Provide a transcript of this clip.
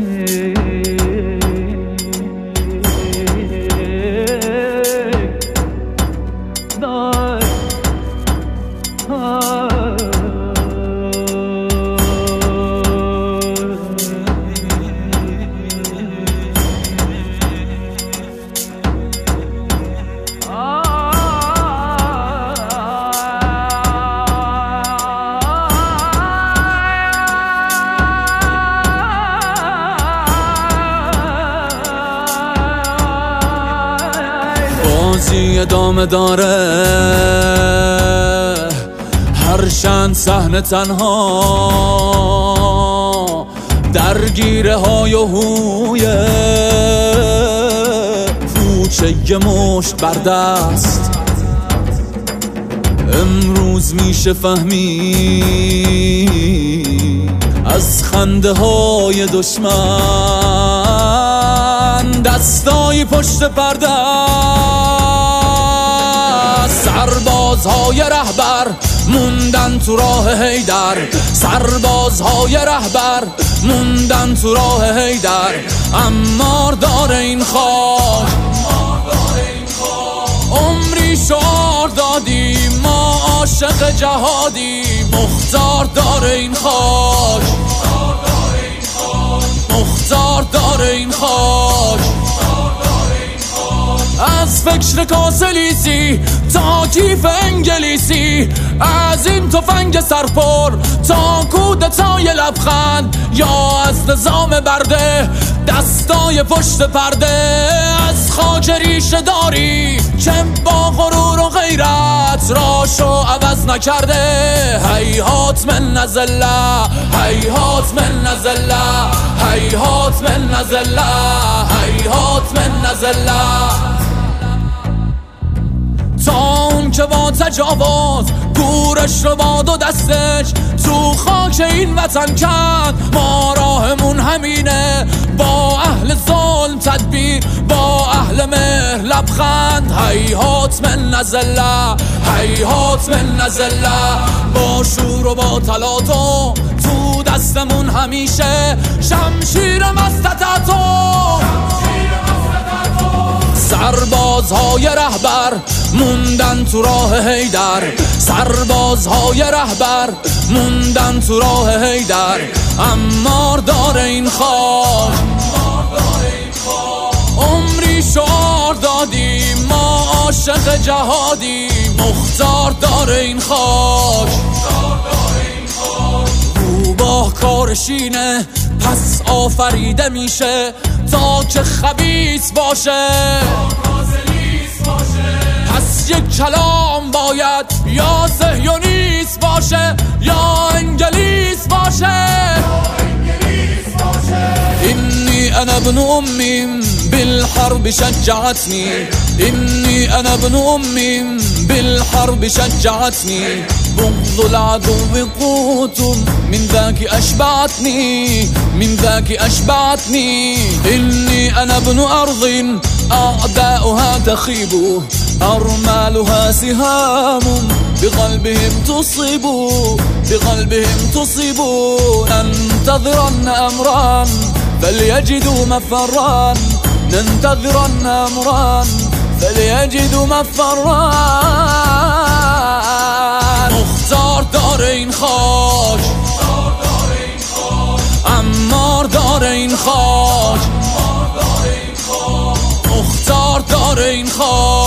بازی ادامه داره، هر چند صحنه تنها درگیره های و هویه، پوچه یه مشت بر دست. امروز میشه فهمید از خنده های دشمن دستای پشت پرده، سربازهای رهبر موندن تو راه حیدر، سربازهای رهبر موندن تو راه حیدر. عمار داره این خاک، عمری شعار دادیم ما عاشق جهادیم. مختار داره این خاک، مختار داره این خاک. از فکر کاسلیسی تا کیف انگلیسی، از این تفنگ سرپر تا کودتای لبخند، یا از نظام برده دستای پشت پرده. از خاک ریشه داری که با غرور و غیرت راشو عوض نکرده. هیهات من نزله، هیهات من نزله، هیهات من نزله، هیهات من نزله. تا اون که با تجاوز گورش رو با دو دستش تو خاک این وطن کرد، ما راهمون همینه، با اهل ظلم تدبیر، با اهل مهر لبخند. هیهات من نزله، هیهات من نزله. با شور و با تلاطم تو دستمون همیشه شمشیر مستطعتم. سربازهای رهبر موندن تو راه حیدر، سربازهای رهبر موندن تو راه حیدر. عمار داره این خاک، عمری شعار دادیم ما عاشق جهادیم. مختار داره این خاک، روباه کارشینه پس آفریده میشه تا که خبیث باشه. پس یک کلام باید یا صهیونیست باشه یا انگلیس باشه. اینی انا ابن امي بالحرب شجعتني، اینی انا ابن امي بالحرب شجعتني. بغض العدو قوت من ذاك أشبعتني، من ذاك أشبعتني. إني أنا ابن أرض أعداؤها تخيب، أرمالها سهام بقلبهم تصيب، بقلبهم تصيب. ننتظرن أمرا فليجدوا مفرا، ننتظرن أمرا فليجدوا مفرا. مختار داره این خاک، عمار داره این خاک، مختار داره این خاک.